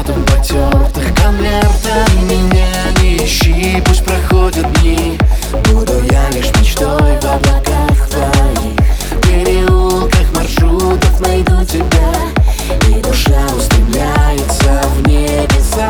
ароматом потертых конвертов. Меня не ищи, пусть проходят дни, буду я лишь мечтой в облаках твоих. В переулках маршрутов найду тебя, и душа устремляется в небеса.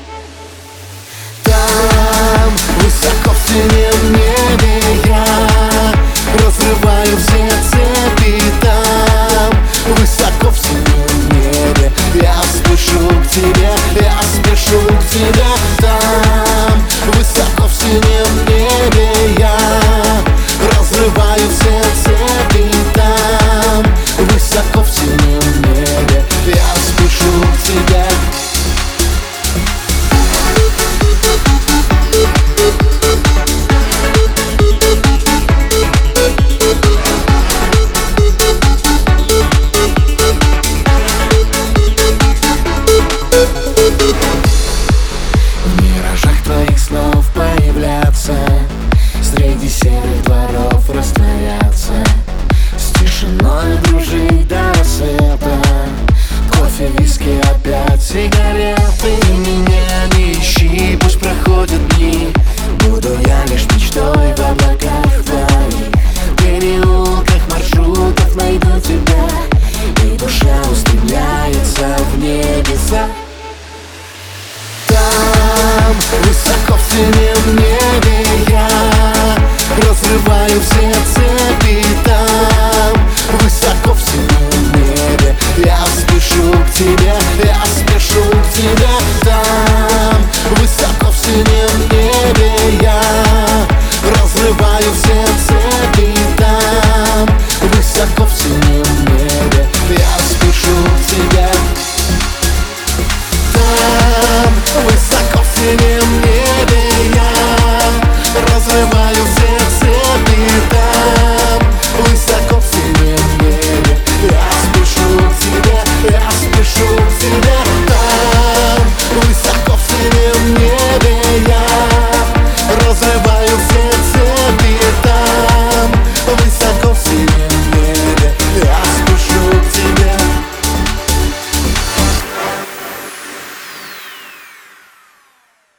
Там, высоко в синем небе, я разрываю все цепи. Там, высоко в синем небе, я спешу к тебе, я спешу к тебе. Там, высоко в синем небе, я разрываю все цепи. Там, высоко в синем небе, я спешу к тебе. В миражах твоих снов появляться, среди серых дворов растворяться, с тишиной дружить до рассвета. Кофе, виски, опять сигареты. Меня не ищи, пусть проходят дни, буду я лишь мечтой в облаках твоих. В переулках маршрутов найду тебя, и душа устремляется в небеса. Там, высоко в синем небе, я разрываю все цепи. Там, высоко в синем небе, я спешу к тебе, я спешу к тебе.